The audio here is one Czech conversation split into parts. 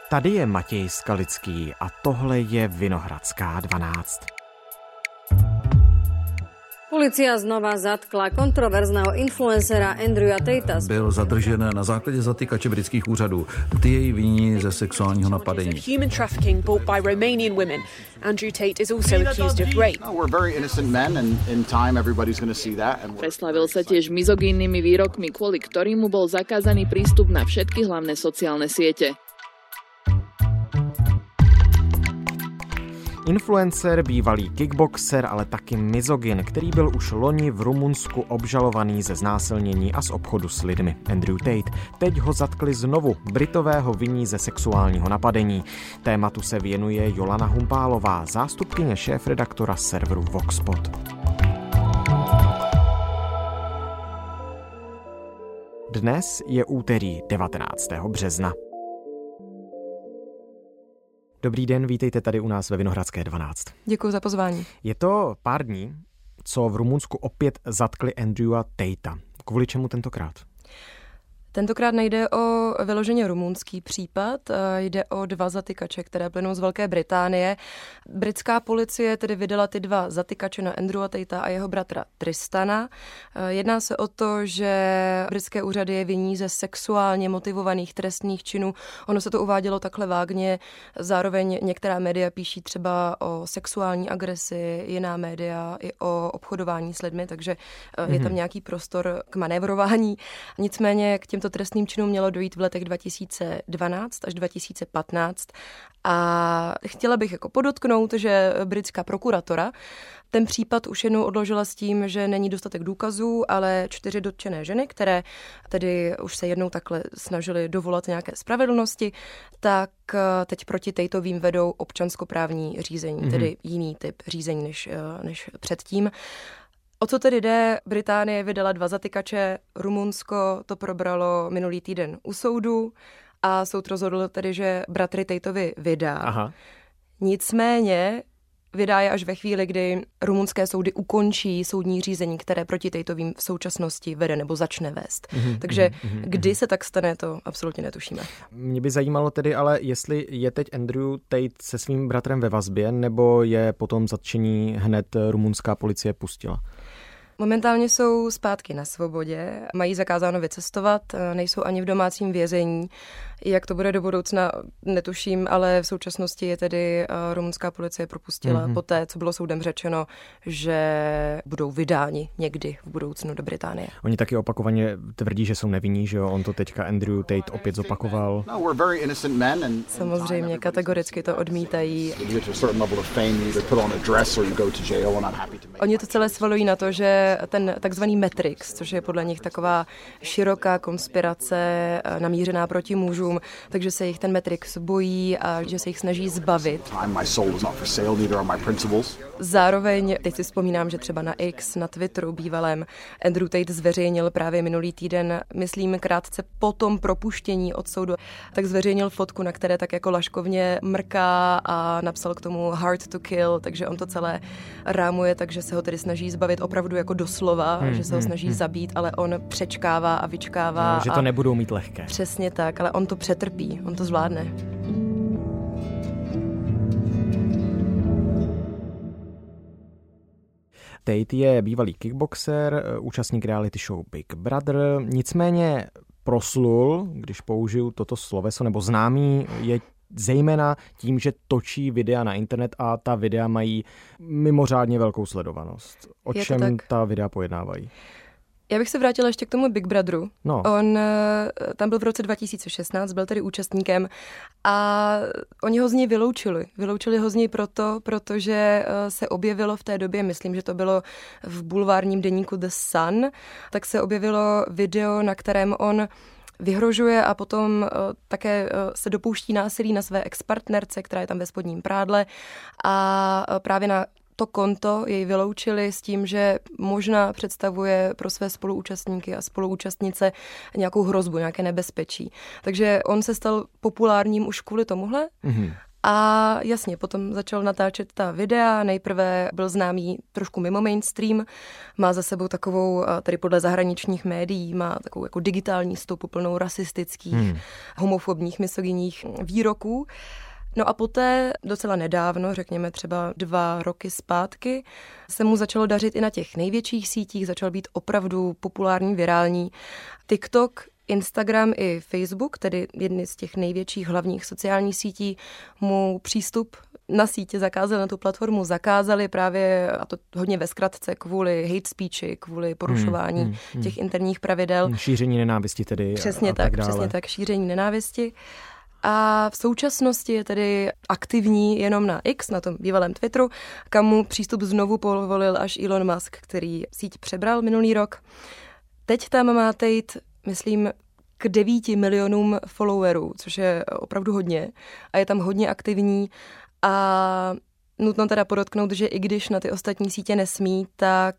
Tady je Matěj Skalický a tohle je Vinohradská 12. Polícia znova zatkla kontroverzného influencera Andrewa Tatea. Byl zadržen na základě zatykače britských úřadů. Ty jej viní ze sexuálního napadení. Human trafficking bought by Romanian women. Andrew Tate is also accused of rape. No, we're very innocent men and in time everybody's going to see that. Preslavil sa tiež mizogínnymi výrokmi, kvôli ktorým mu bol zakázaný prístup na všetky hlavné sociálne siete. Influencer, bývalý kickboxer, ale taky mizogyn, který byl už loni v Rumunsku obžalovaný ze znásilnění a z obchodu s lidmi. Andrew Tate. Teď ho zatkli znovu. Britové ho viní ze sexuálního napadení. Tématu se věnuje Jolana Humpálová, zástupkyně šéfredaktora serveru Voxpot. Dnes je úterý 19. března. Dobrý den, vítejte tady u nás ve Vinohradské 12. Děkuji za pozvání. Je to pár dní, co v Rumunsku opět zatkli Andrewa Tatea. Kvůli čemu tentokrát? Tentokrát nejde o vyloženě rumunský případ, jde o 2 zatykače, které plynou z Velké Británie. Britská policie tedy vydala ty 2 zatykače na Andrewa Tatea a jeho bratra Tristana. Jedná se o to, že britské úřady je viní ze sexuálně motivovaných trestných činů. Ono se to uvádělo takhle vágně, zároveň některá média píší třeba o sexuální agresi, jiná média i o obchodování s lidmi, takže je tam nějaký prostor k manévrování. Nicméně k těmto trestným činům mělo dojít v letech 2012 až 2015 a chtěla bych jako podotknout, že britská prokuratora ten případ už jednou odložila s tím, že není dostatek důkazů, ale 4 dotčené ženy, které tedy už se jednou takhle snažily dovolat nějaké spravedlnosti, tak teď proti Tateovým vedou občanskoprávní řízení, tedy jiný typ řízení než předtím. O co tedy jde? Británie vydala 2 zatykače, Rumunsko to probralo minulý týden u soudu a soud rozhodl tedy, že bratry Tateovi vydá. Aha. Nicméně vydá je až ve chvíli, kdy rumunské soudy ukončí soudní řízení, které proti Tateovým v současnosti vede nebo začne vést. Takže kdy se tak stane, to absolutně netušíme. Mě by zajímalo tedy ale, jestli je teď Andrew Tate se svým bratrem ve vazbě, nebo je po tom zatčení hned rumunská policie pustila? Momentálně jsou zpátky na svobodě, mají zakázáno vycestovat, nejsou ani v domácím vězení. Jak to bude do budoucna, netuším, ale v současnosti je tedy rumunská policie propustila poté, co bylo soudem řečeno, že budou vydáni někdy v budoucnu do Británie. Oni taky opakovaně tvrdí, že jsou nevinní, že jo? On to teďka Andrew Tate opět zopakoval. Samozřejmě, kategoricky to odmítají. Oni to celé svalují na to, že ten takzvaný Matrix, což je podle nich taková široká konspirace namířená proti mužům, takže se jich ten Matrix bojí a že se jich snaží zbavit. Zároveň, teď si vzpomínám, že třeba na X, na Twitteru bývalém, Andrew Tate zveřejnil právě minulý týden, myslím krátce po tom propuštění od soudu, tak zveřejnil fotku, na které tak jako laškovně mrká a napsal k tomu hard to kill, takže on to celé rámuje, takže se ho tedy snaží zbavit opravdu jako doslova, že se ho snaží zabít, ale on přečkává a vyčkává. No, že to nebudou mít lehké. Přesně tak, ale on to přetrpí, on to zvládne. Tate je bývalý kickboxer, účastník reality show Big Brother, nicméně proslul, když použiju toto sloveso, nebo známý je zejména tím, že točí videa na internet a ta videa mají mimořádně velkou sledovanost. O čem ta videa pojednávají? Já bych se vrátila ještě k tomu Big Brotheru. No. On tam byl v roce 2016, byl tedy účastníkem a oni ho z něj vyloučili. Vyloučili ho z něj protože se objevilo v té době, myslím, že to bylo v bulvárním deníku The Sun, tak se objevilo video, na kterém on vyhrožuje a potom také se dopouští násilí na své expartnerce, která je tam ve spodním prádle a právě na to konto jej vyloučili s tím, že možná představuje pro své spoluúčastníky a spoluúčastnice nějakou hrozbu, nějaké nebezpečí. Takže on se stal populárním už kvůli tomuhle A jasně, potom začal natáčet ta videa, nejprve byl známý trošku mimo mainstream, má za sebou takovou, tedy podle zahraničních médií, má takovou jako digitální stopu plnou rasistických, homofobních, misogynních výroků. No a poté docela nedávno, řekněme třeba 2 roky zpátky, se mu začalo dařit i na těch největších sítích, začal být opravdu populární, virální. TikTok, Instagram i Facebook, tedy jedny z těch největších hlavních sociálních sítí, mu přístup na sítě zakázali, na tu platformu zakázali právě, a to hodně ve zkratce, kvůli hate speechi, kvůli porušování těch interních pravidel. Šíření nenávisti tedy. Přesně tak, šíření nenávisti. A v současnosti je tedy aktivní jenom na X, na tom bývalém Twitteru, kam mu přístup znovu povolil až Elon Musk, který síť přebral minulý rok. Teď tam má Tate, myslím, k 9 milionům followerů, což je opravdu hodně a je tam hodně aktivní a nutno teda podotknout, že i když na ty ostatní sítě nesmí, tak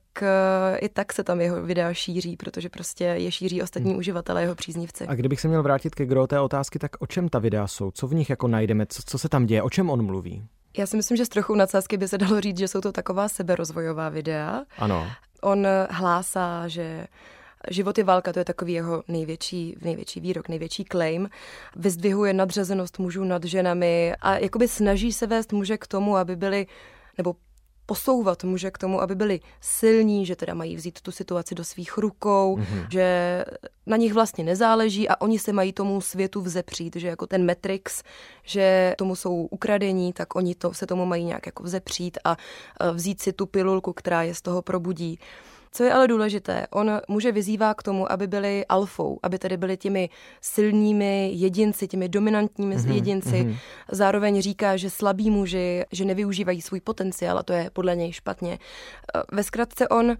i tak se tam jeho videa šíří, protože prostě je šíří ostatní uživatelé, jeho příznivci. A kdybych se měl vrátit ke gro té otázky, tak o čem ta videa jsou? Co v nich jako najdeme? Co se tam děje? O čem on mluví? Já si myslím, že s trochou nadsázky by se dalo říct, že jsou to taková seberozvojová videa. Ano. On hlásá, že život je válka, to je takový jeho největší výrok, největší claim. Vyzdvihuje nadřazenost mužů nad ženami a jakoby snaží se vést muže k tomu, aby byli, nebo posouvat muže k tomu, aby byli silní, že teda mají vzít tu situaci do svých rukou, že na nich vlastně nezáleží a oni se mají tomu světu vzepřít, že jako ten Matrix, že tomu jsou ukradení, tak oni se tomu mají nějak jako vzepřít a vzít si tu pilulku, která je z toho probudí. Co je ale důležité, on muže vyzývá k tomu, aby byli alfou, aby tedy byli těmi silnými jedinci, těmi dominantními jedinci. Zároveň říká, že slabí muži, že nevyužívají svůj potenciál a to je podle něj špatně. Ve zkratce on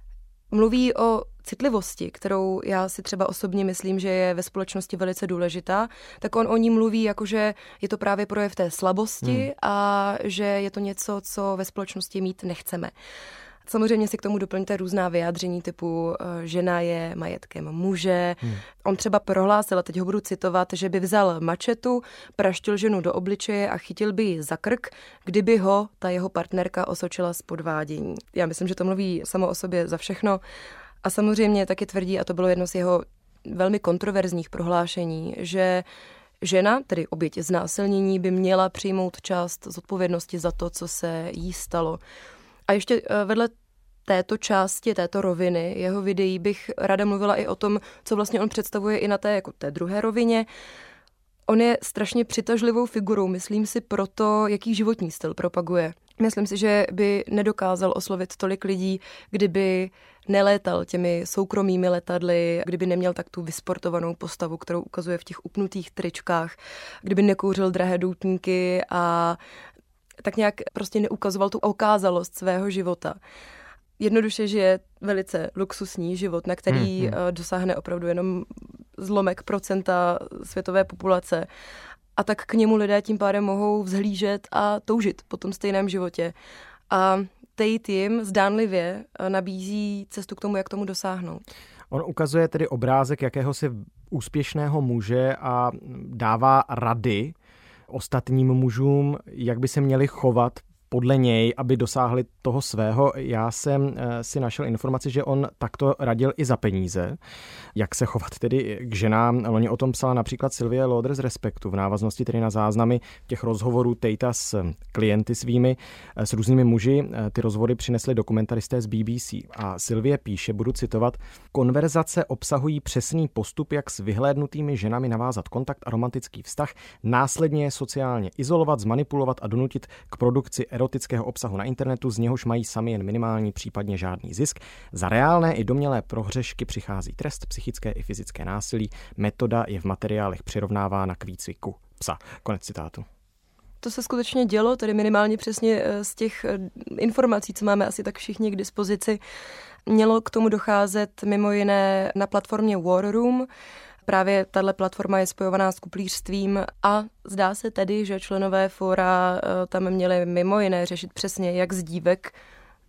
mluví o citlivosti, kterou já si třeba osobně myslím, že je ve společnosti velice důležitá, tak on o ní mluví jako, že je to právě projev té slabosti a že je to něco, co ve společnosti mít nechceme. Samozřejmě si k tomu doplňte různá vyjádření typu žena je majetkem muže. On třeba prohlásil, a teď ho budu citovat, že by vzal mačetu, praštil ženu do obličeje a chytil by ji za krk, kdyby ho ta jeho partnerka osočila z podvádění. Já myslím, že to mluví samo o sobě za všechno. A samozřejmě taky tvrdí, a to bylo jedno z jeho velmi kontroverzních prohlášení, že žena, tedy oběť znásilnění, by měla přijmout část zodpovědnosti za to, co se jí stalo. A ještě vedle této části, této roviny jeho videí bych ráda mluvila i o tom, co vlastně on představuje i na té druhé rovině. On je strašně přitažlivou figurou, myslím si proto, jaký životní styl propaguje. Myslím si, že by nedokázal oslovit tolik lidí, kdyby nelétal těmi soukromými letadly, kdyby neměl tak tu vysportovanou postavu, kterou ukazuje v těch upnutých tričkách, kdyby nekouřil drahé doutníky a tak nějak prostě neukazoval tu okázalost svého života. Jednoduše žije velice luxusní život, na který dosáhne opravdu jenom zlomek procenta světové populace. A tak k němu lidé tím pádem mohou vzhlížet a toužit po tom stejném životě. A Tate jim zdánlivě nabízí cestu k tomu, jak tomu dosáhnout. On ukazuje tedy obrázek jakéhosi úspěšného muže a dává rady ostatním mužům, jak by se měli chovat podle něj, aby dosáhli toho svého. Já jsem si našel informaci, že on takto radil i za peníze, jak se chovat tedy k ženám. Loni o tom psala například Sylvie Lauder z Respektu v návaznosti tedy na záznamy těch rozhovorů Tatea s klienty svými, s různými muži. Ty rozhovory přinesli dokumentaristé z BBC a Sylvie píše, budu citovat, konverzace obsahují přesný postup, jak s vyhlédnutými ženami navázat kontakt a romantický vztah, následně je sociálně izolovat, zmanipulovat a donutit k produkci erotického obsahu na internetu, z něhož mají sami jen minimální, případně žádný zisk. Za reálné i domnělé prohřešky přichází trest, psychické i fyzické násilí. Metoda je v materiálech přirovnávána k výcviku psa. Konec citátu. To se skutečně dělo, tedy minimálně přesně z těch informací, co máme asi tak všichni k dispozici. Mělo k tomu docházet mimo jiné na platformě War Room. Právě tahle platforma je spojovaná s kuplířstvím a zdá se tedy, že členové fóra tam měli mimo jiné řešit přesně, jak z dívek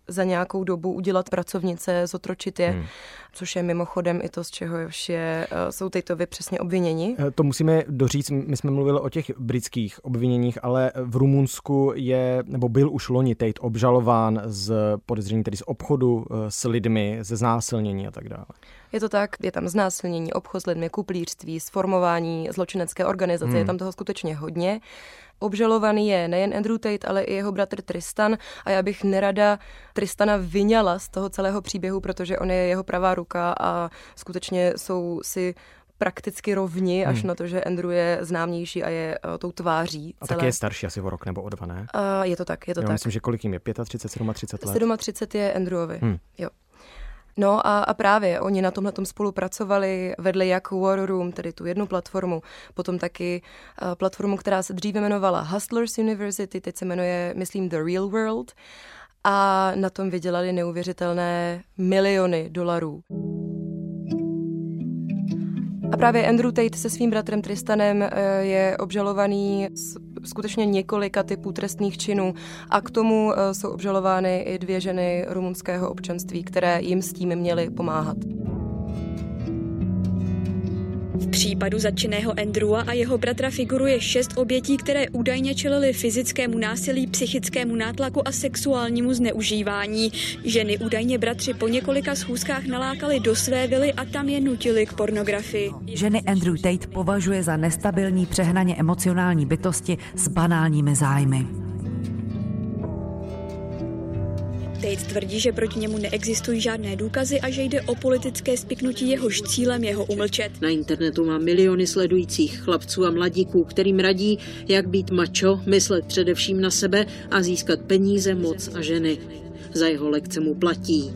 za nějakou dobu udělat pracovnice, zotročit je, což je mimochodem i to, z čeho jsou Tateovi přesně obviněni. To musíme doříct, my jsme mluvili o těch britských obviněních, ale v Rumunsku byl už loni Tate obžalován z podezření tedy z obchodu s lidmi, ze znásilnění a tak dále. Je to tak, je tam znásilnění, obchod s lidmi, kuplířství, sformování zločinecké organizace, je tam toho skutečně hodně. Obžalovaný je nejen Andrew Tate, ale i jeho bratr Tristan a já bych nerada Tristana vyňala z toho celého příběhu, protože on je jeho pravá ruka a skutečně jsou si prakticky rovni, až na to, že Andrew je známější a je tou tváří. A taky je starší asi o rok nebo o 2, ne? Je to tak. Myslím, že kolik jim je? 35, 37 let? 37 je Andrewovi, jo. No a právě oni na tomhletom spolupracovali, vedli jak War Room, tedy tu jednu platformu, potom taky platformu, která se dříve jmenovala Hustlers University, teď se jmenuje, myslím, The Real World a na tom vydělali neuvěřitelné miliony dolarů. A právě Andrew Tate se svým bratrem Tristanem je obžalovaný z skutečně několika typů trestných činů a k tomu jsou obžalovány i 2 ženy rumunského občanství, které jim s tím měly pomáhat. V případu zatčeného Andrewa a jeho bratra figuruje 6 obětí, které údajně čelily fyzickému násilí, psychickému nátlaku a sexuálnímu zneužívání. Ženy údajně bratři po několika schůzkách nalákali do své vily a tam je nutili k pornografii. Ženy Andrew Tate považuje za nestabilní, přehnaně emocionální bytosti s banálními zájmy. Tate tvrdí, že proti němu neexistují žádné důkazy a že jde o politické spiknutí, jehož cílem jeho umlčet. Na internetu má miliony sledujících chlapců a mladíků, kterým radí, jak být macho, myslet především na sebe a získat peníze, moc a ženy. Za jeho lekce mu platí.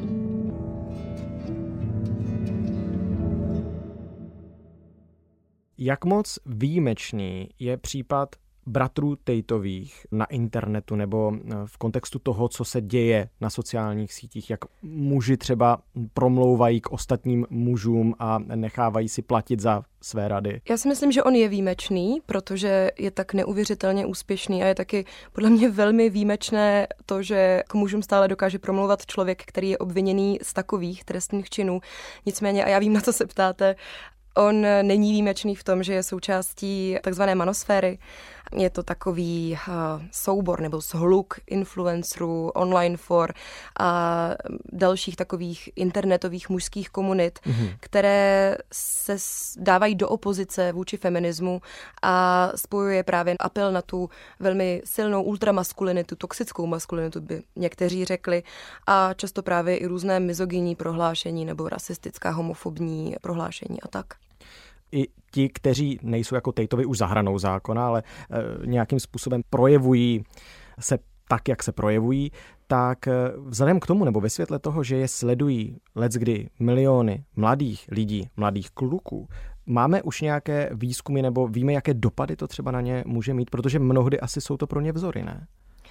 Jak moc výjimečný je případ bratrů Tateových na internetu nebo v kontextu toho, co se děje na sociálních sítích, jak muži třeba promlouvají k ostatním mužům a nechávají si platit za své rady? Já si myslím, že on je výjimečný, protože je tak neuvěřitelně úspěšný a je taky podle mě velmi výjimečné to, že k mužům stále dokáže promlouvat člověk, který je obviněný z takových trestných činů. Nicméně, a já vím, na co se ptáte, on není výjimečný v tom, že je součástí takzvané manosféry. Je to takový soubor nebo shluk influencerů, online for a dalších takových internetových mužských komunit, které se dávají do opozice vůči feminismu a spojuje právě apel na tu velmi silnou ultramaskulinitu, toxickou maskulinitu by někteří řekli a často právě i různé mizogynní prohlášení nebo rasistická, homofobní prohlášení a tak. I ti, kteří nejsou jako Tateovi už za hranou zákona, ale nějakým způsobem projevují se tak, jak se projevují, tak vzhledem k tomu, nebo ve světle toho, že je sledují leckdy miliony mladých lidí, mladých kluků, máme už nějaké výzkumy nebo víme, jaké dopady to třeba na ně může mít, protože mnohdy asi jsou to pro ně vzory, ne?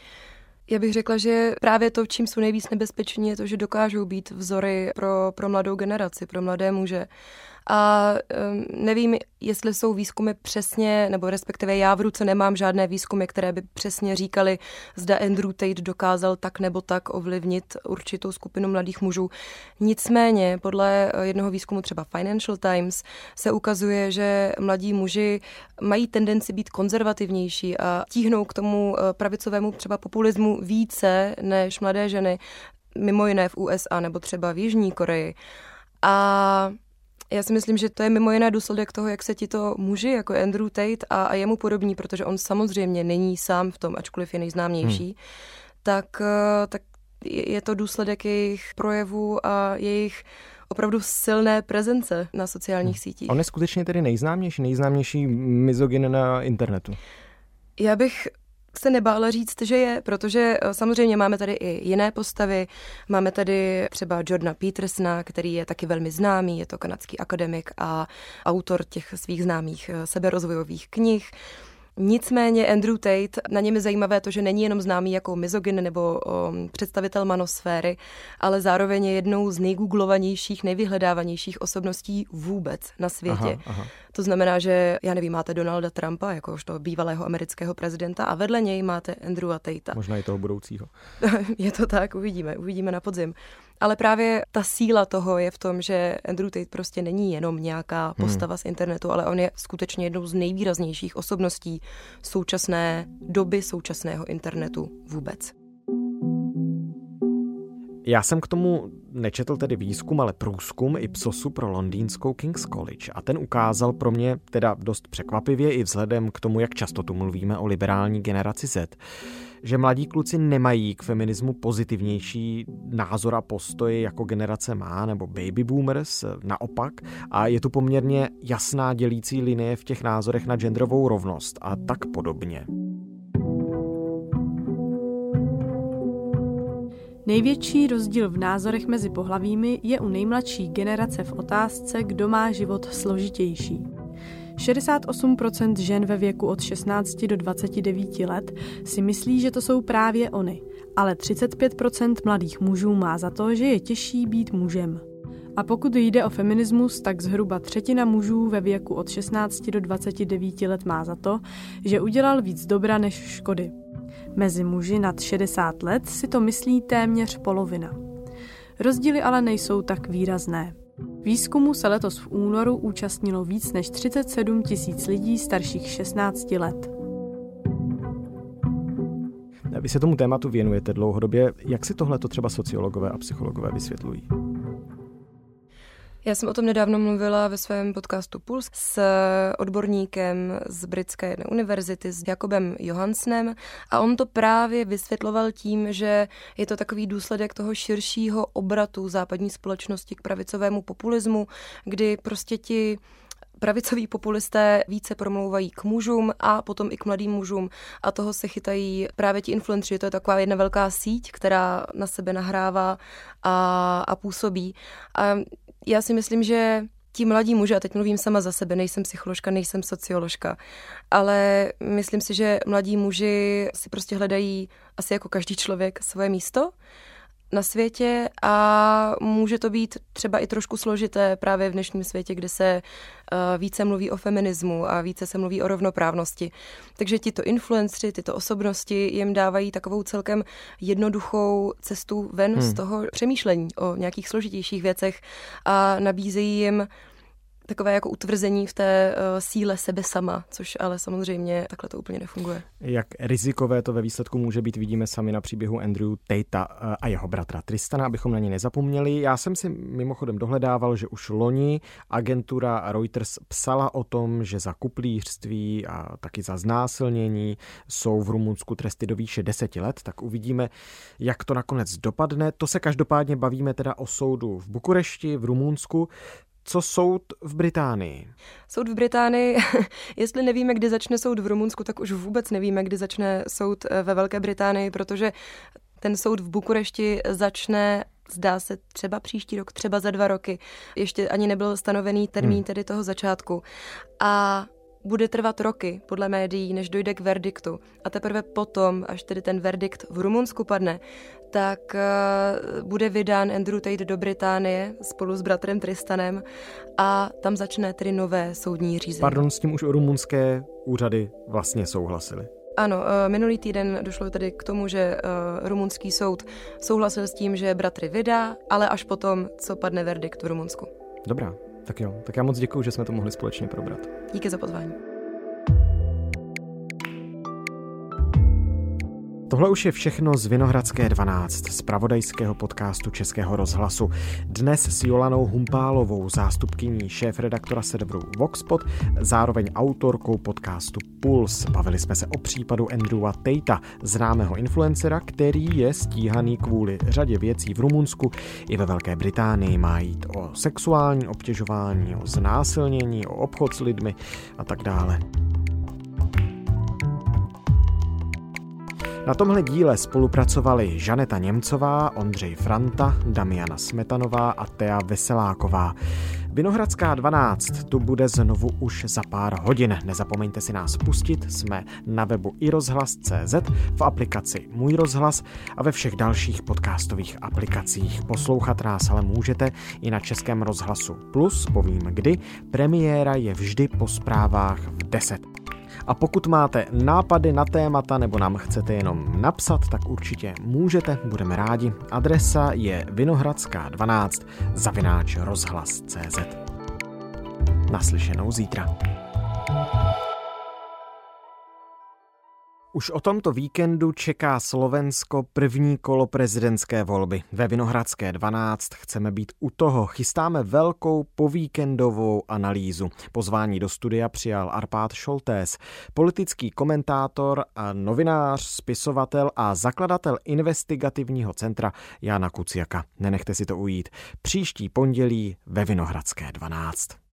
Já bych řekla, že právě to, čím jsou nejvíc nebezpeční, je to, že dokážou být vzory pro mladou generaci, pro mladé muže. A nevím, jestli jsou výzkumy přesně, nebo respektive já v ruce nemám žádné výzkumy, které by přesně říkali, zda Andrew Tate dokázal tak nebo tak ovlivnit určitou skupinu mladých mužů. Nicméně, podle jednoho výzkumu třeba Financial Times se ukazuje, že mladí muži mají tendenci být konzervativnější a tíhnou k tomu pravicovému třeba populismu více než mladé ženy, mimo jiné v USA nebo třeba v Jižní Koreji. A já si myslím, že to je mimo jiné důsledek toho, jak se tito muži, jako Andrew Tate a jemu podobní, protože on samozřejmě není sám v tom, ačkoliv je nejznámější, tak je to důsledek jejich projevů a jejich opravdu silné prezence na sociálních sítích. On je skutečně tedy nejznámější mizogyn na internetu. Já bych se nebála říct, že je, protože samozřejmě máme tady i jiné postavy. Máme tady třeba Jordana Petersona, který je taky velmi známý, je to kanadský akademik a autor těch svých známých seberozvojových knih. Nicméně Andrew Tate, na něm je zajímavé to, že není jenom známý jako mizogyn nebo představitel manosféry, ale zároveň je jednou z nejgooglovanějších, nejvyhledávanějších osobností vůbec na světě. Aha. To znamená, že, já nevím, máte Donalda Trumpa, jakožto bývalého amerického prezidenta, a vedle něj máte Andrewa Tatea. Možná i toho budoucího. Je to tak, uvidíme na podzim. Ale právě ta síla toho je v tom, že Andrew Tate prostě není jenom nějaká postava z internetu, ale on je skutečně jednou z nejvýraznějších osobností současné doby, současného internetu vůbec. Já jsem k tomu nečetl tedy výzkum, ale průzkum Ipsosu pro londýnskou King's College a ten ukázal pro mě teda dost překvapivě i vzhledem k tomu, jak často tu mluvíme o liberální generaci Z, že mladí kluci nemají k feminismu pozitivnější názor a postoj jako generace má nebo baby boomers, naopak, a je tu poměrně jasná dělící linie v těch názorech na genderovou rovnost a tak podobně. Největší rozdíl v názorech mezi pohlavími je u nejmladší generace v otázce, kdo má život složitější. 68% žen ve věku od 16 do 29 let si myslí, že to jsou právě ony, ale 35% mladých mužů má za to, že je těžší být mužem. A pokud jde o feminismus, tak zhruba třetina mužů ve věku od 16 do 29 let má za to, že udělal víc dobra než škody. Mezi muži nad 60 let si to myslí téměř polovina. Rozdíly ale nejsou tak výrazné. Výzkumu se letos v únoru účastnilo víc než 37 000 lidí starších 16 let. Vy se tomu tématu věnujete dlouhodobě. Jak si tohleto třeba sociologové a psychologové vysvětlují? Já jsem o tom nedávno mluvila ve svém podcastu Puls s odborníkem z britské jedné univerzity, s Jakobem Johansenem, a on to právě vysvětloval tím, že je to takový důsledek toho širšího obratu západní společnosti k pravicovému populismu, kdy prostě ti pravicoví populisté více promlouvají k mužům a potom i k mladým mužům a toho se chytají právě ti influenceri. To je taková jedna velká síť, která na sebe nahrává a působí. A já si myslím, že ti mladí muži, a teď mluvím sama za sebe, nejsem psycholožka, nejsem socioložka, ale myslím si, že mladí muži si prostě hledají asi jako každý člověk svoje místo na světě a může to být třeba i trošku složité právě v dnešním světě, kde se více mluví o feminismu a více se mluví o rovnoprávnosti. Takže tito influenceri, tyto osobnosti jim dávají takovou celkem jednoduchou cestu ven z toho přemýšlení o nějakých složitějších věcech a nabízejí jim takové jako utvrzení v té síle sebe sama, což ale samozřejmě takhle to úplně nefunguje. Jak rizikové to ve výsledku může být, vidíme sami na příběhu Andrew Tatea a jeho bratra Tristana, abychom na ně nezapomněli. Já jsem si mimochodem dohledával, že už loni agentura Reuters psala o tom, že za kuplířství a taky za znásilnění jsou v Rumunsku tresty do výše 10 let, tak uvidíme, jak to nakonec dopadne. To se každopádně bavíme teda o soudu v Bukurešti, v Rumunsku. Co soud v Británii? Soud v Británii, jestli nevíme, kdy začne soud v Rumunsku, tak už vůbec nevíme, kdy začne soud ve Velké Británii, protože ten soud v Bukurešti začne, zdá se, třeba příští rok, třeba za 2 roky. Ještě ani nebyl stanovený termín tedy toho začátku. A bude trvat roky, podle médií, než dojde k verdiktu. A teprve potom, až tedy ten verdikt v Rumunsku padne, tak bude vydán Andrew Tate do Británie spolu s bratrem Tristanem a tam začne tedy nové soudní řízení. Pardon, s tím už rumunské úřady vlastně souhlasily. Ano, minulý týden došlo tedy k tomu, že rumunský soud souhlasil s tím, že bratry vydá, ale až potom, co padne verdikt v Rumunsku. Dobrá. Tak jo, tak já moc děkuju, že jsme to mohli společně probrat. Díky za pozvání. Tohle už je všechno z Vinohradské 12, z zpravodajského podcastu Českého rozhlasu. Dnes s Jolanou Humpálovou, zástupkyní šéfredaktora serveru Voxpod, zároveň autorkou podcastu Puls. Bavili jsme se o případu Andrewa Tatea, známého influencera, který je stíhaný kvůli řadě věcí v Rumunsku i ve Velké Británii. Má jít o sexuální obtěžování, o znásilnění, o obchod s lidmi a tak dále. Na tomhle díle spolupracovali Žaneta Němcová, Ondřej Franta, Damiana Smetanová a Thea Veseláková. Vinohradská 12 tu bude znovu už za pár hodin. Nezapomeňte si nás pustit, jsme na webu iRozhlas.cz, v aplikaci Můj rozhlas a ve všech dalších podcastových aplikacích. Poslouchat nás ale můžete i na Českém rozhlasu Plus, povím kdy. Premiéra je vždy po zprávách v 10. A pokud máte nápady na témata nebo nám chcete jenom napsat, tak určitě můžete, budeme rádi. Adresa je vinohradská12@rozhlas.cz. Naslyšenou zítra. Už o tomto víkendu čeká Slovensko první kolo prezidentské volby. Ve Vinohradské 12 chceme být u toho. Chystáme velkou povíkendovou analýzu. Pozvání do studia přijal Arpád Šoltés, politický komentátor a novinář, spisovatel a zakladatel investigativního centra Jána Kuciaka. Nenechte si to ujít. Příští pondělí ve Vinohradské 12.